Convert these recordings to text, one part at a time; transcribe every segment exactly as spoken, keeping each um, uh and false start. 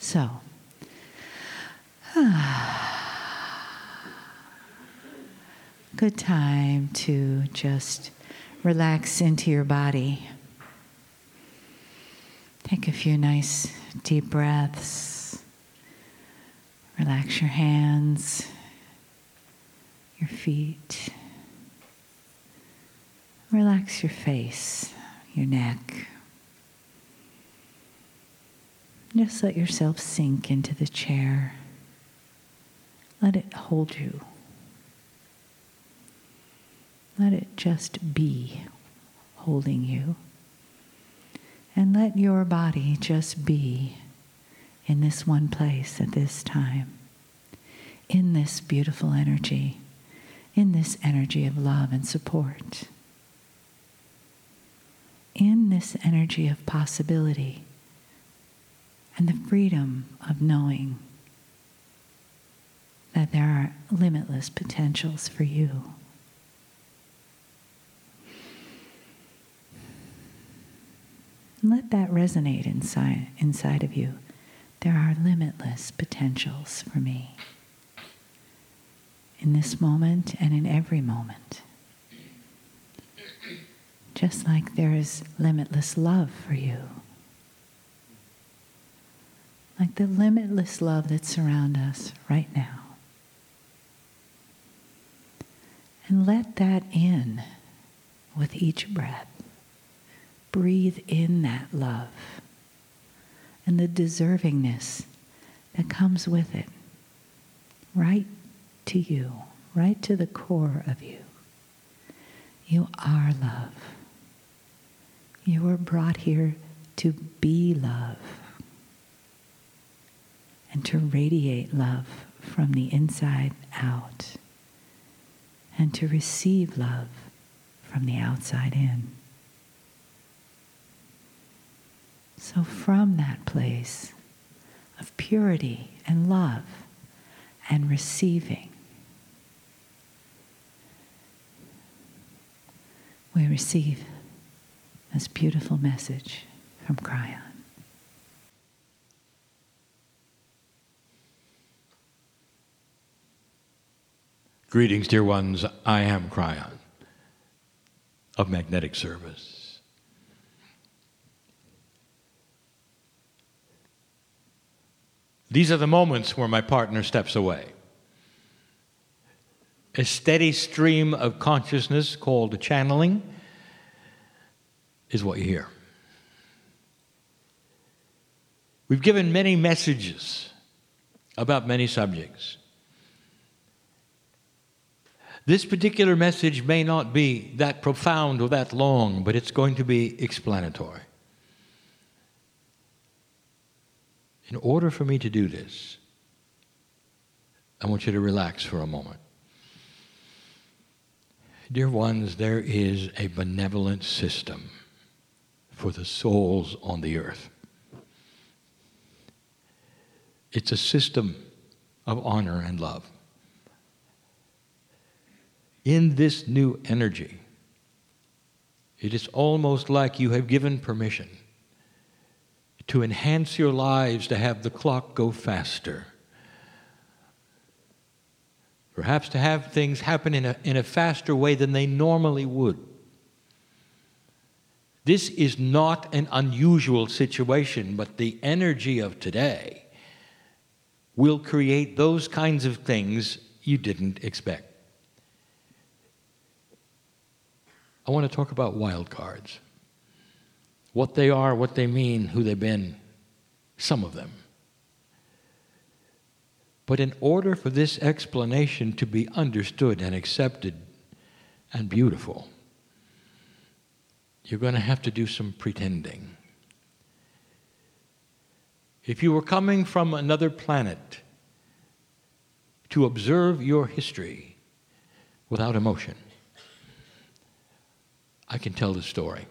So, good time to just relax into your body. Take a few nice deep breaths. Relax your hands, your feet. Relax your face, your neck. Just let yourself sink into the chair. Let it hold you. Let it just be holding you. And let your body just be in this one place at this time, in this beautiful energy, in this energy of love and support, in this energy of possibility and the freedom of knowing that there are limitless potentials for you. Let that resonate inside, inside of you. There are limitless potentials for me in this moment and in every moment. Just like there is limitless love for you. Like the limitless love that surrounds us right now. And let that in with each breath. Breathe in that love and the deservingness that comes with it, right to you, right to the core of you. You are love. You were brought here to be love and to radiate love from the inside out and to receive love from the outside in. So from that place of purity and love and receiving, we receive this beautiful message from Kryon. Greetings, dear ones. I am Kryon of Magnetic Service. These are the moments where my partner steps away. A steady stream of consciousness called channeling is what you hear. We've given many messages about many subjects. This particular message may not be that profound or that long, but it's going to be explanatory. In order for me to do this, I want you to relax for a moment. Dear ones, there is a benevolent system for the souls on the earth. It's a system of honor and love. In this new energy, it is almost like you have given permission to enhance your lives, to have the clock go faster. Perhaps to have things happen in a, in a faster way than they normally would. This is not an unusual situation, but the energy of today will create those kinds of things you didn't expect. I want to talk about wild cards. What they are, what they mean, who they've been, some of them. But in order for this explanation to be understood and accepted and beautiful, you're going to have to do some pretending. If you were coming from another planet to observe your history without emotion, I can tell the story.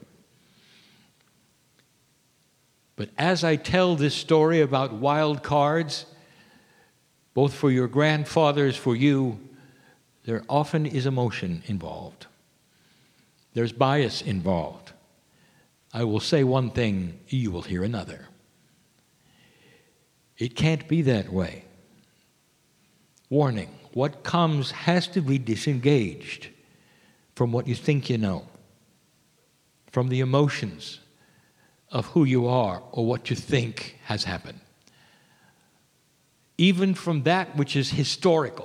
But as I tell this story about wild cards, both for your grandfathers, for you, there often is emotion involved. There's bias involved. I will say one thing, you will hear another. It can't be that way. Warning, what comes has to be disengaged from what you think you know, from the emotions of who you are or what you think has happened. Even from that which is historical.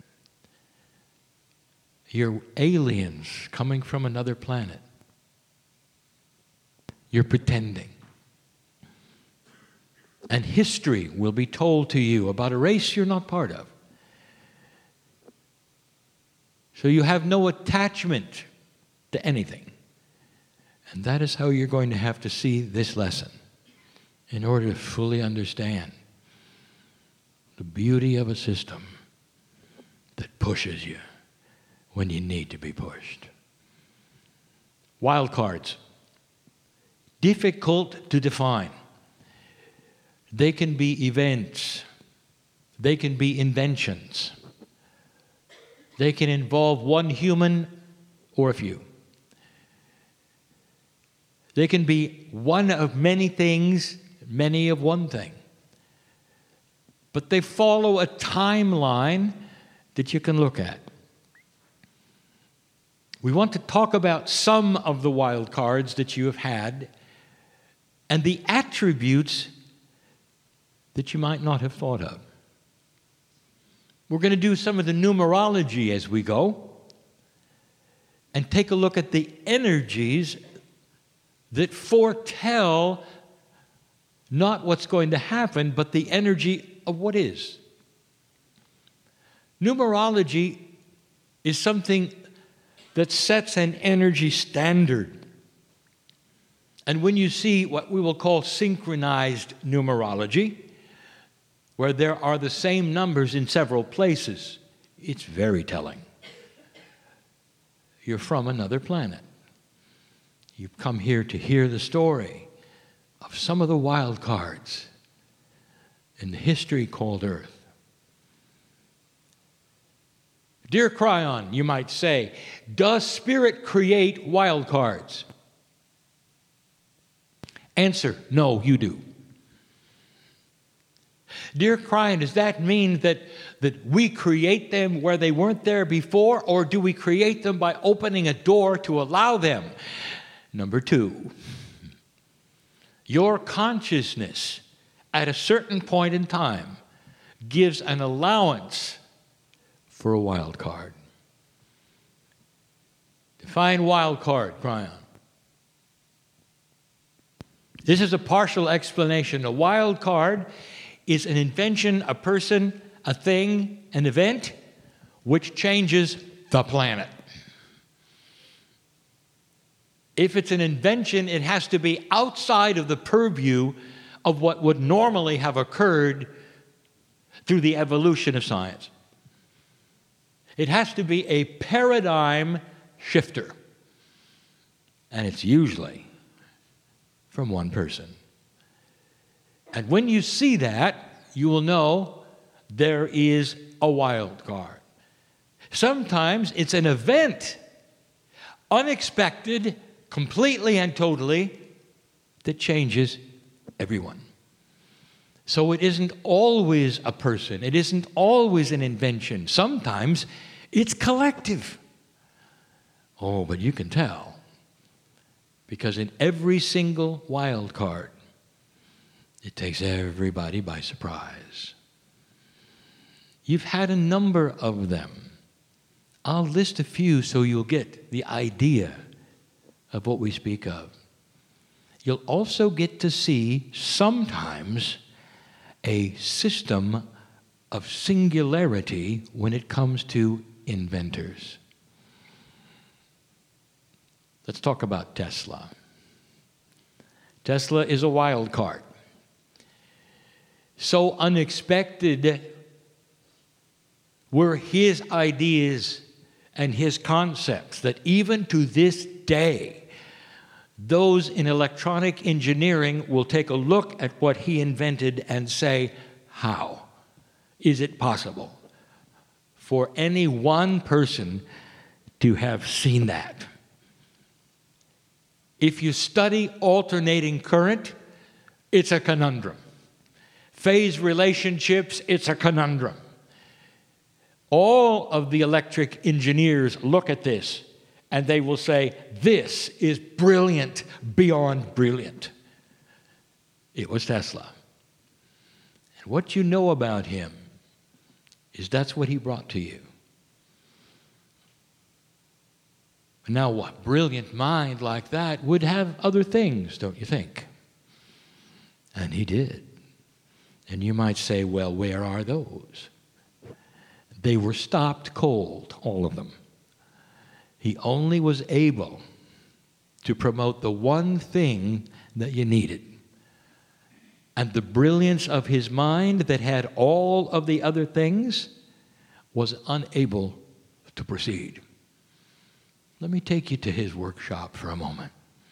You're aliens coming from another planet. You're pretending. And history will be told to you about a race you're not part of. So you have no attachment to anything. And that is how you're going to have to see this lesson in order to fully understand the beauty of a system that pushes you when you need to be pushed. Wild cards. Difficult to define. They can be events. They can be inventions. They can involve one human or a few. They can be one of many things, many of one thing. But they follow a timeline that you can look at. We want to talk about some of the wild cards that you have had and the attributes that you might not have thought of. We're going to do some of the numerology as we go and take a look at the energies that foretell not what's going to happen, but the energy of what is. Numerology is something that sets an energy standard. And when you see what we will call synchronized numerology, where there are the same numbers in several places, it's very telling. You're from another planet. You've come here to hear the story of some of the wild cards in the history called Earth. Dear Cryon, you might say, does Spirit create wild cards? Answer, no, you do. Dear Cryon, does that mean that, that we create them where they weren't there before, or do we create them by opening a door to allow them? Number two, your consciousness at a certain point in time gives an allowance for a wild card. Define wild card, Cryon. This is a partial explanation. A wild card is an invention, a person, a thing, an event, which changes the planet. If it's an invention, it has to be outside of the purview of what would normally have occurred through the evolution of science. It has to be a paradigm shifter. And it's usually from one person. And when you see that, you will know there is a wild card. Sometimes it's an event, unexpected, completely and totally, that changes everyone. So it isn't always a person. It isn't always an invention. Sometimes it's collective. Oh, but you can tell. Because in every single wild card, it takes everybody by surprise. You've had a number of them. I'll list a few so you'll get the idea of what we speak of. You'll also get to see sometimes a system of singularity when it comes to inventors. Let's talk about Tesla. Tesla is a wild card. So unexpected were his ideas and his concepts that even to this day, those in electronic engineering will take a look at what he invented and say, how is it possible for any one person to have seen that? If you study alternating current, it's a conundrum. phase relationships, it's a conundrum. All of the electric engineers look at this and they will say, this is brilliant beyond brilliant. It was Tesla. And what you know about him is that's what he brought to you. Now, what brilliant mind like that would have other things, don't you think? And he did. And you might say, well, where are those? They were stopped cold, all of them. He only was able to promote the one thing that you needed. And the brilliance of his mind that had all of the other things was unable to proceed. Let me take you to his workshop for a moment.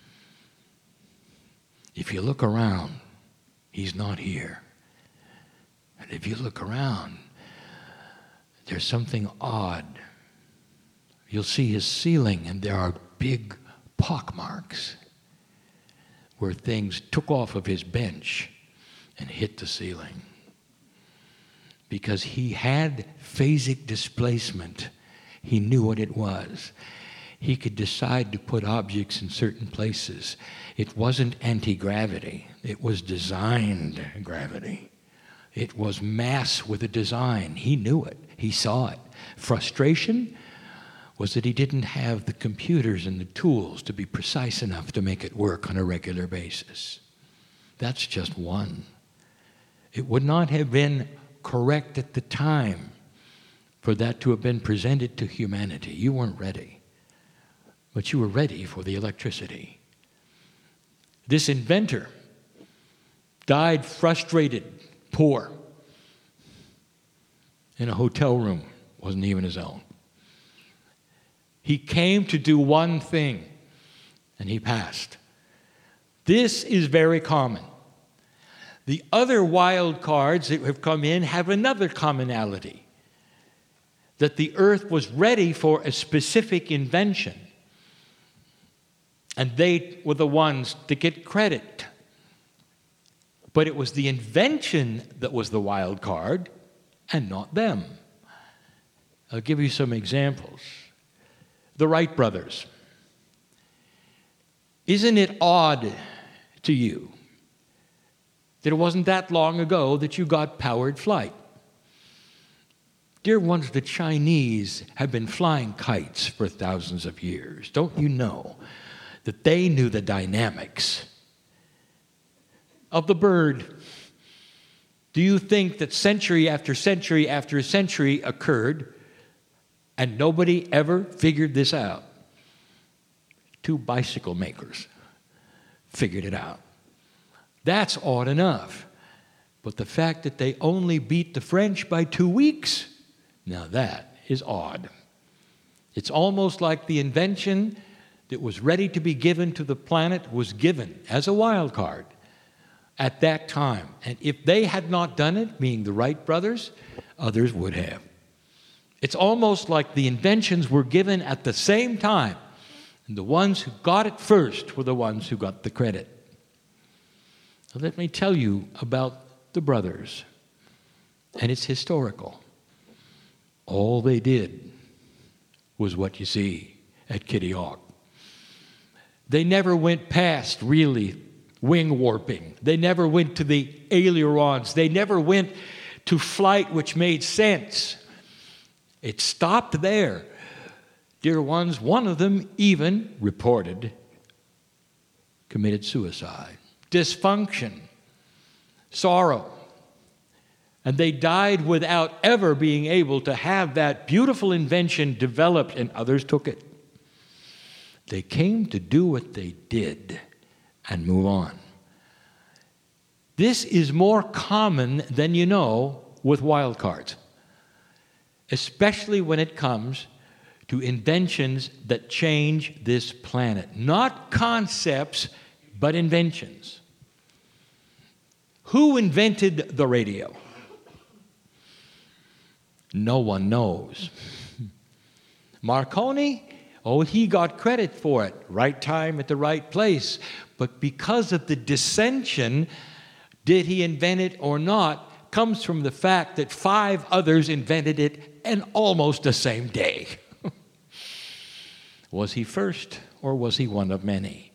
If you look around, he's not here. And if you look around, there's something odd. You'll see his ceiling, and there are big pock marks where things took off of his bench and hit the ceiling. Because he had phasic displacement. He knew what it was. He could decide to put objects in certain places. It wasn't anti-gravity. It was designed gravity. It was mass with a design. He knew it. He saw it. Frustration was that he didn't have the computers and the tools to be precise enough to make it work on a regular basis. That's just one. It would not have been correct at the time for that to have been presented to humanity. You weren't ready. But you were ready for the electricity. This inventor died frustrated, poor, in a hotel room. Wasn't even his own. He came to do one thing, and he passed. This is very common. The other wild cards that have come in have another commonality, that the earth was ready for a specific invention. And they were the ones to get credit. But it was the invention that was the wild card and not them. I'll give you some examples. The Wright brothers. Isn't it odd to you that it wasn't that long ago that you got powered flight? Dear ones, the Chinese have been flying kites for thousands of years. Don't you know that they knew the dynamics of the bird? Do you think that century after century after century occurred and nobody ever figured this out? Two bicycle makers figured it out. That's odd enough. But the fact that they only beat the French by two weeks, now that is odd. It's almost like the invention that was ready to be given to the planet was given as a wild card at that time. And if they had not done it, meaning the Wright brothers, others would have. It's almost like the inventions were given at the same time, and the ones who got it first were the ones who got the credit. So let me tell you about the brothers, and it's historical. All they did was what you see at Kitty Hawk. They never went past, really, wing warping. They never went to the ailerons. They never went to flight which made sense. It stopped there. Dear ones, one of them even reported committed suicide. Dysfunction, sorrow. And they died without ever being able to have that beautiful invention developed, and others took it. They came to do what they did and move on. This is more common than you know with wild cards, especially when it comes to inventions that change this planet. Not concepts, but inventions. Who invented the radio? No one knows. Marconi? Oh, he got credit for it. Right time at the right place. But because of the dissension did he invent it or not, comes from the fact that five others invented it in almost the same day. Was he first, or was he one of many?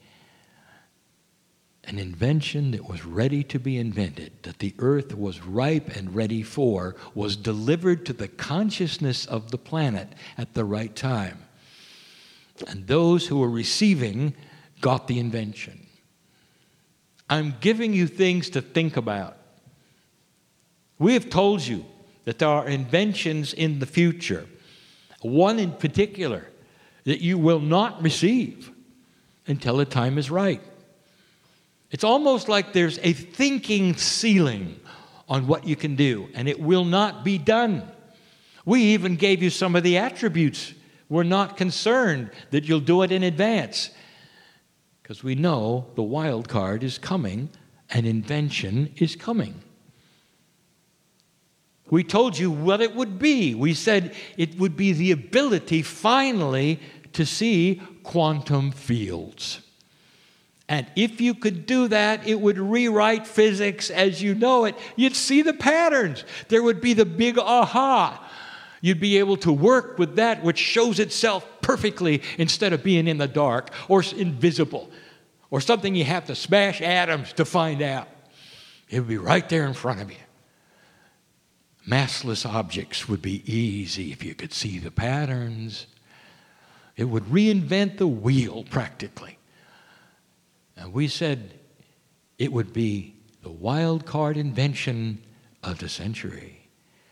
An invention that was ready to be invented, that the earth was ripe and ready for, was delivered to the consciousness of the planet at the right time. And those who were receiving got the invention. I'm giving you things to think about. We have told you that there are inventions in the future, one in particular that you will not receive until the time is right. It's almost like there's a thinking ceiling on what you can do, and it will not be done. We even gave you some of the attributes. We're not concerned that you'll do it in advance, because we know the wild card is coming, and invention is coming. We told you what it would be. We said it would be the ability finally to see quantum fields. And if you could do that, it would rewrite physics as you know it. You'd see the patterns. There would be the big aha. You'd be able to work with that which shows itself perfectly instead of being in the dark or invisible or something you have to smash atoms to find out. It would be right there in front of you. Massless objects would be easy if you could see the patterns. It would reinvent the wheel practically. And we said it would be the wild card invention of the century.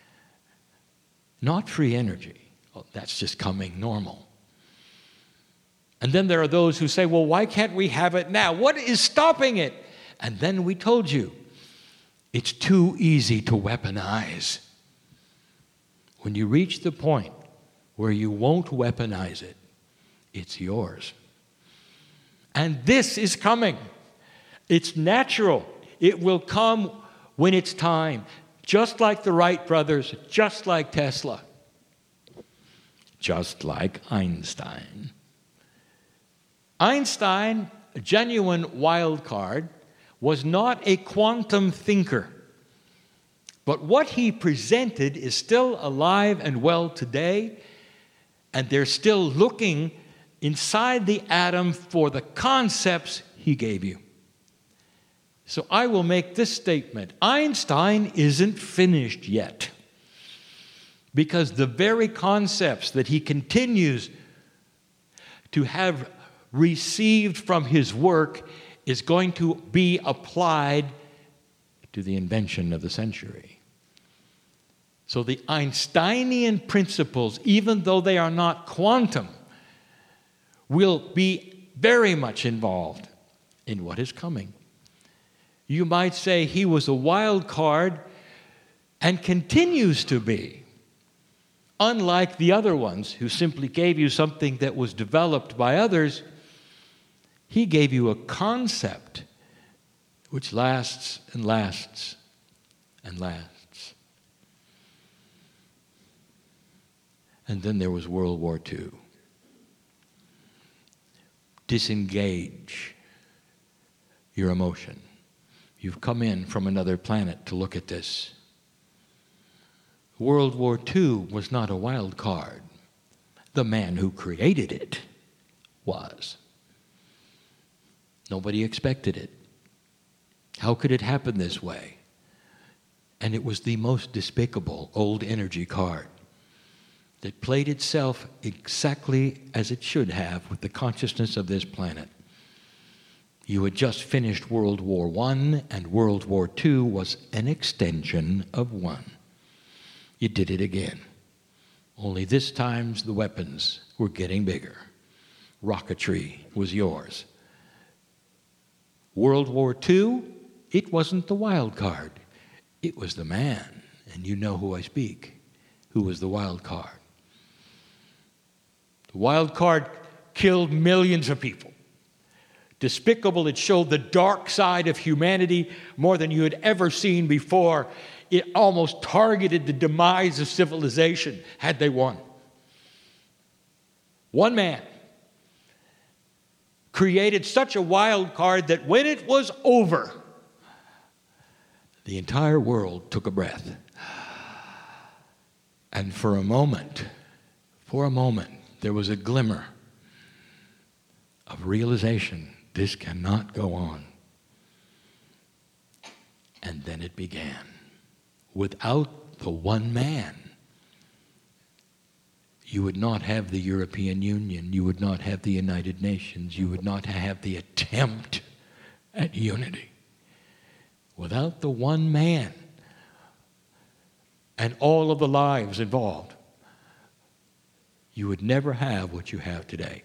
Not free energy. Well, that's just coming normal. And then there are those who say, well, why can't we have it now? What is stopping it? And then we told you, it's too easy to weaponize. When you reach the point where you won't weaponize it, it's yours. And this is coming. It's natural. It will come when it's time. Just like the Wright brothers, just like Tesla, just like Einstein. Einstein, a genuine wild card, was not a quantum thinker. But what he presented is still alive and well today, and they're still looking inside the atom for the concepts he gave you. So I will make this statement. Einstein isn't finished yet, because the very concepts that he continues to have received from his work is going to be applied to the invention of the century. So the Einsteinian principles, even though they are not quantum, will be very much involved in what is coming. You might say he was a wild card and continues to be, unlike the other ones who simply gave you something that was developed by others. He gave you a concept which lasts and lasts and lasts. And then there was World War Two. Disengage your emotion. You've come in from another planet to look at this. World War Two was not a wild card. The man who created it was. Nobody expected it. How could it happen this way? And it was the most despicable old energy card that played itself exactly as it should have with the consciousness of this planet. You had just finished World War One, and World War Two was an extension of one. You did it again. Only this time the weapons were getting bigger. Rocketry was yours. World War Two, it wasn't the wild card. It was the man, and you know who I speak, who was the wild card. The wild card killed millions of people. Despicable, it showed the dark side of humanity more than you had ever seen before. It almost targeted the demise of civilization had they won. One man created such a wild card that when it was over, the entire world took a breath. And for a moment, for a moment, there was a glimmer of realization, this cannot go on. And then it began. Without the one man, you would not have the European Union, you would not have the United Nations, you would not have the attempt at unity. Without the one man and all of the lives involved, you would never have what you have today.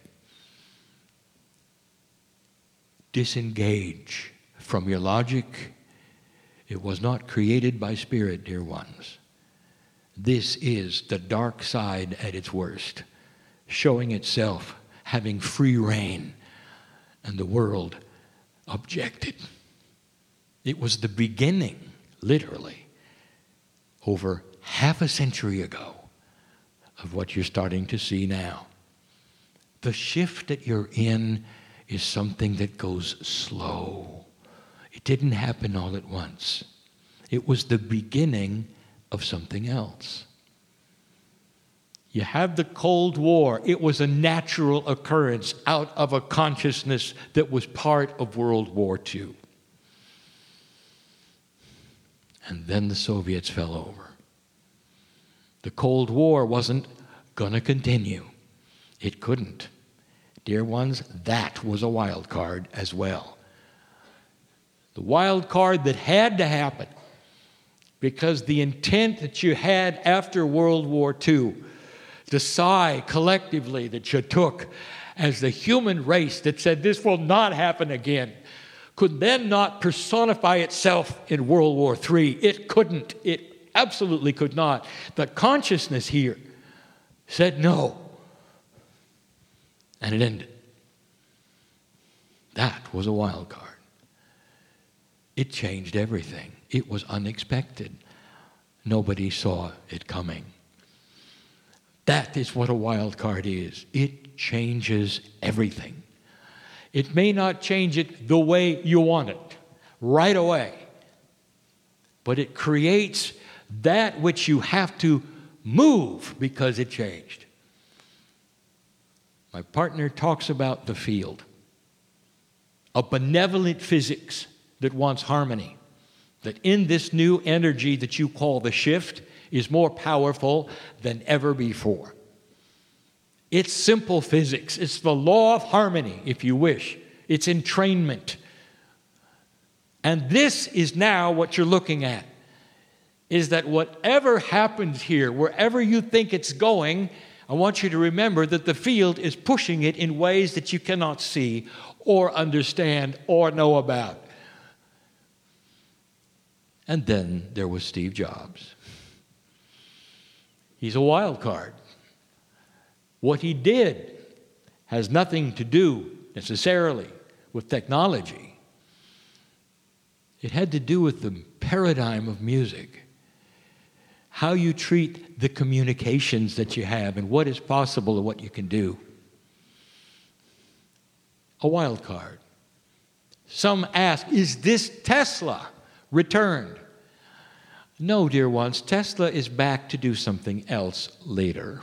Disengage from your logic. It was not created by spirit, dear ones. This is the dark side at its worst, showing itself, having free reign, and the world objected. It was the beginning, literally, over half a century ago, of what you're starting to see now. The shift that you're in is something that goes slow. It didn't happen all at once. It was the beginning of something else. You have the Cold War. It was a natural occurrence out of a consciousness that was part of World War Two. And then the Soviets fell over. The Cold War wasn't going to continue. It couldn't. Dear ones, that was a wild card as well. The wild card that had to happen, because the intent that you had after World War Two, the sigh collectively that you took as the human race that said this will not happen again, could then not personify itself in World War Three. It couldn't. It absolutely could not. The consciousness here said no. And it ended. That was a wild card. It changed everything. It was unexpected. Nobody saw it coming. That is what a wild card is. It changes everything. It may not change it the way you want it, right away, but it creates that which you have to move because it changed. My partner talks about the field, a benevolent physics that wants harmony, that in this new energy that you call the shift is more powerful than ever before. It's simple physics. It's the law of harmony, if you wish. It's entrainment. And this is now what you're looking at, is that whatever happens here, wherever you think it's going, I want you to remember that the field is pushing it in ways that you cannot see or understand or know about. And then there was Steve Jobs. He's a wild card. What he did has nothing to do necessarily with technology. It had to do with the paradigm of music, how you treat the communications that you have and what is possible and what you can do. A wild card. Some ask, is this Tesla returned? No, dear ones, Tesla is back to do something else later.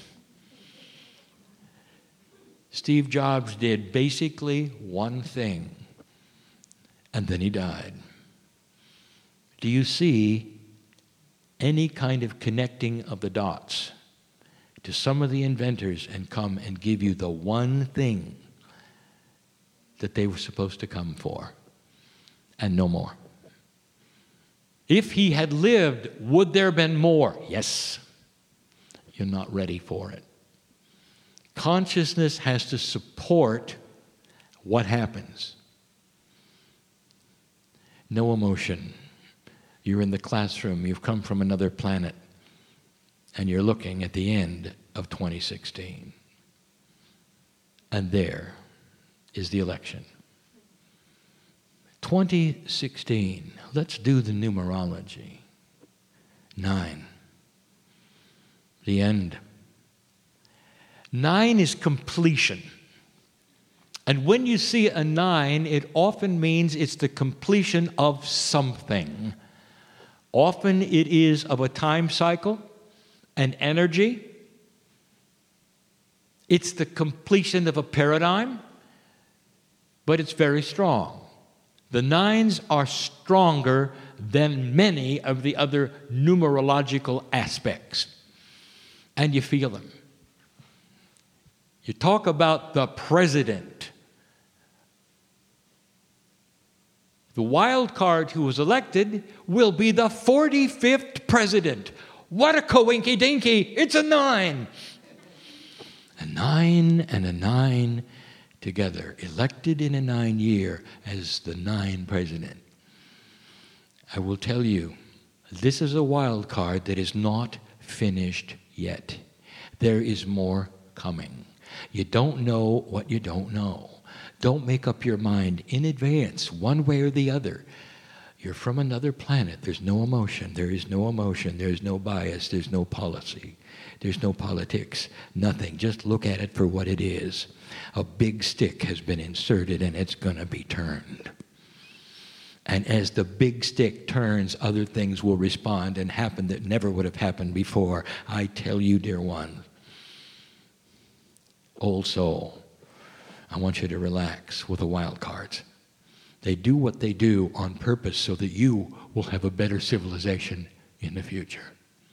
Steve Jobs did basically one thing, and then he died. Do you see any kind of connecting of the dots to some of the inventors and come and give you the one thing that they were supposed to come for, and no more? If he had lived, would there have been more? Yes. You're not ready for it. Consciousness has to support what happens. No emotion. You're in the classroom. You've come from another planet. And you're looking at the end of twenty sixteen. And there is the election. twenty sixteen. Let's do the numerology. Nine. The end. Nine is completion. And when you see a nine, it often means it's the completion of something. Often it is of a time cycle, an energy. It's the completion of a paradigm, but it's very strong. The nines are stronger than many of the other numerological aspects. And you feel them. You talk about the president. The wild card who was elected will be the forty-fifth president. What a coinky dinky. It's a nine. A nine and a nine together, elected in a nine year as the nine president. I will tell you, this is a wild card that is not finished yet. There is more coming. You don't know what you don't know. Don't make up your mind in advance, one way or the other. You're from another planet. There's no emotion. There is no emotion. There's no bias. There's no policy. There's no politics. Nothing. Just look at it for what it is. A big stick has been inserted and it's going to be turned. And as the big stick turns, other things will respond and happen that never would have happened before. I tell you, dear one, old soul, I want you to relax with the wild cards. They do what they do on purpose so that you will have a better civilization in the future.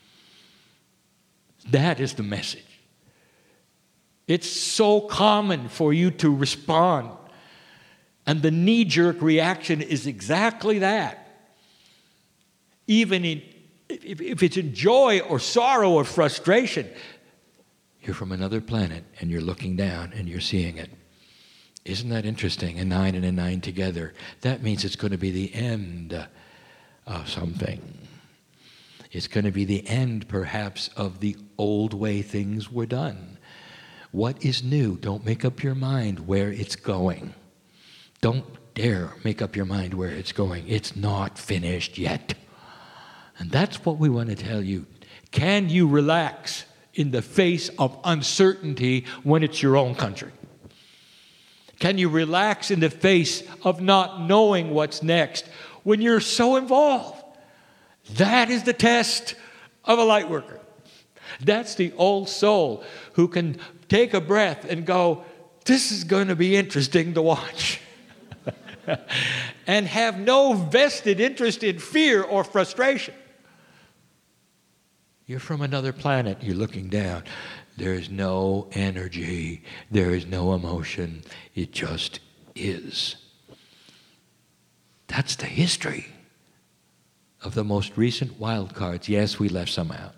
That is the message. It's so common for you to respond. And the knee-jerk reaction is exactly that. Even in, if, if it's in joy or sorrow or frustration, you're from another planet and you're looking down and you're seeing it. Isn't that interesting? A nine and a nine together. That means it's going to be the end of something. It's going to be the end, perhaps, of the old way things were done. What is new? Don't make up your mind where it's going. Don't dare make up your mind where it's going. It's not finished yet. And that's what we want to tell you. Can you relax in the face of uncertainty when it's your own country? Can you relax in the face of not knowing what's next when you're so involved? That is the test of a light worker. That's the old soul who can take a breath and go, this is going to be interesting to watch. And have no vested interest in fear or frustration. You're from another planet. You're looking down. There is no energy. There is no emotion. It just is. That's the history of the most recent wild cards. Yes, we left some out.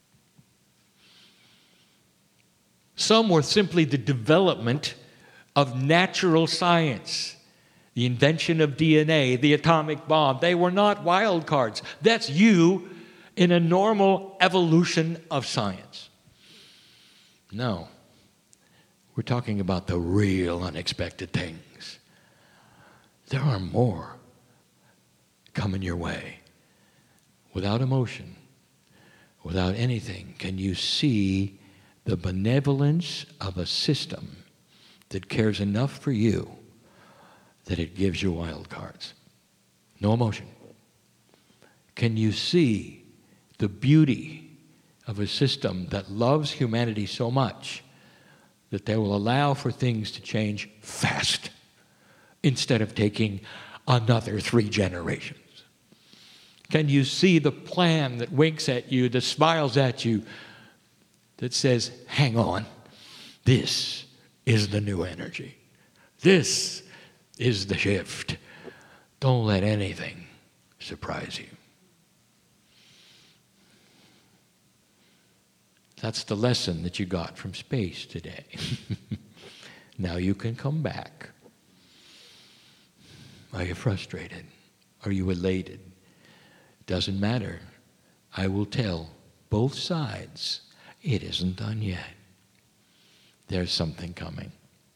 Some were simply the development of natural science. The invention of D N A, the atomic bomb. They were not wild cards. That's you in a normal evolution of science. No. We're talking about the real unexpected things. There are more coming your way. Without emotion, without anything, can you see the benevolence of a system that cares enough for you that it gives you wild cards? No emotion. Can you see the beauty of a system that loves humanity so much that they will allow for things to change fast instead of taking another three generations? Can you see the plan that winks at you, that smiles at you, that says, hang on, this is the new energy. This is the shift. Don't let anything surprise you. That's the lesson that you got from space today. Now you can come back. Are you frustrated? Are you elated? Doesn't matter. I will tell both sides it isn't done yet. There's something coming.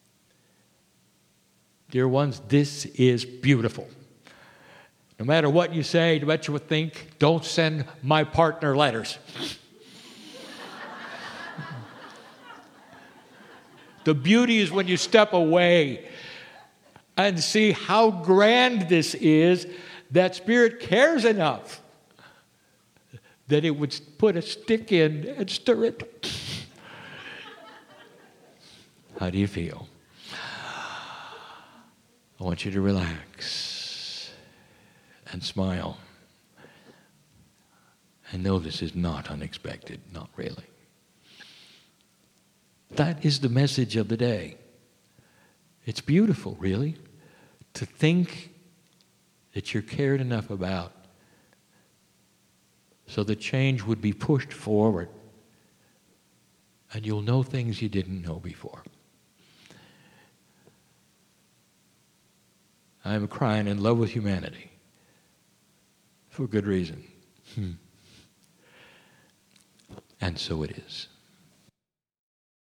Dear ones, this is beautiful. No matter what you say, no matter what you think, don't send my partner letters. The beauty is when you step away and see how grand this is that Spirit cares enough that it would put a stick in and stir it. How do you feel? I want you to relax and smile and know this is not unexpected, not really. That is the message of the day. It's beautiful, really, to think that you're cared enough about so that change would be pushed forward and you'll know things you didn't know before. I'm crying in love with humanity for good reason. Hmm. And so it is.